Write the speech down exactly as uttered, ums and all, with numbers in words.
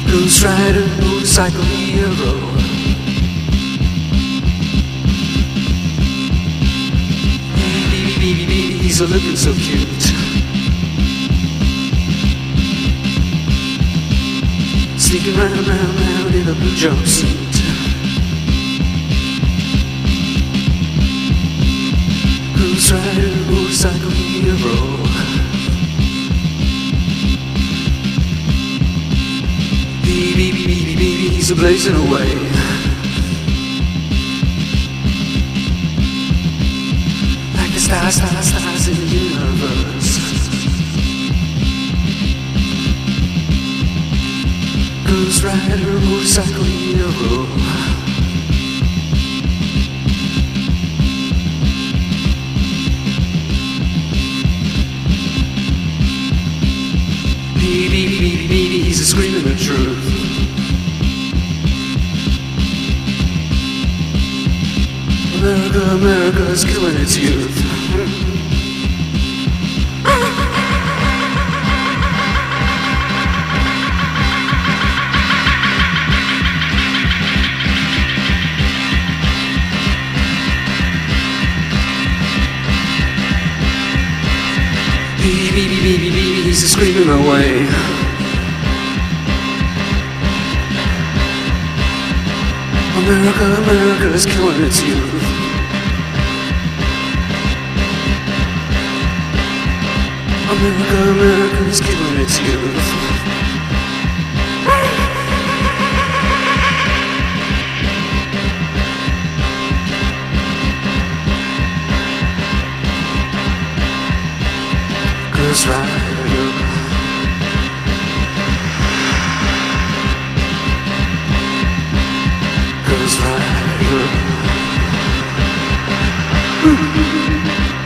Ghost rider, motorcycle hero. Baby, baby, baby, he's a looking so cute. Sneaking round, round, round in a blue jumpsuit. Ghost rider, motorcycle hero. Baby, baby, baby, baby, he's a blazing away. Like the stars, stars, stars in the universe. Ghost rider, motorcycle hero. Baby, baby, baby, he's a screaming the truth. America, America's killing its youth. Baby, baby, baby, baby, he's a screaming away. America, America is killing its youth. America, America is killing its youth. Ghost rider. Ghost rider.